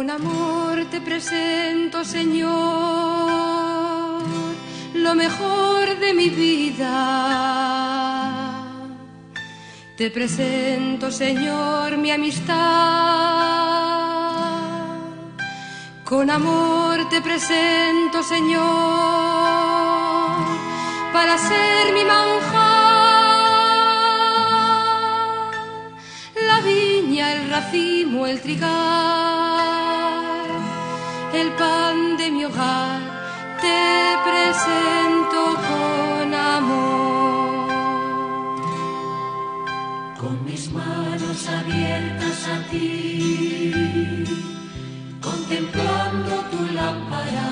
Con amor te presento, Señor, lo mejor de mi vida. Te presento, Señor, mi amistad. Con amor te presento, Señor, para ser mi manjar. La viña, el racimo, el trigal, el pan de mi hogar, te presento con amor. Con mis manos abiertas a ti, contemplando tu lámpara,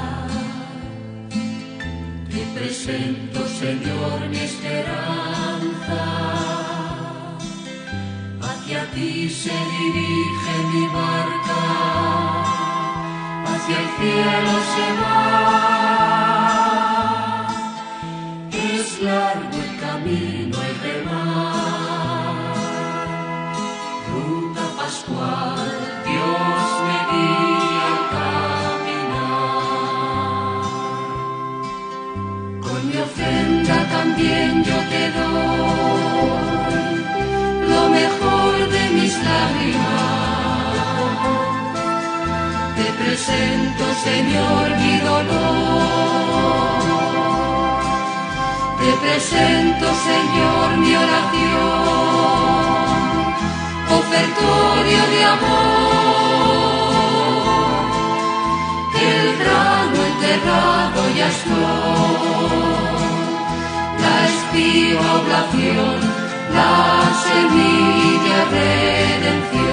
te presento, Señor, mi esperanza. Hacia ti se dirige mi barca, hacia el cielo se va. Es largo el camino, el remar, ruta pascual, Dios me guía al caminar. Con mi ofrenda también yo te doy lo mejor de mis lágrimas. Te presento, Señor, mi dolor. Te presento, Señor, mi oración, ofertorio de amor. El grano enterrado ya estoy, la espiga oblación, la semilla redención.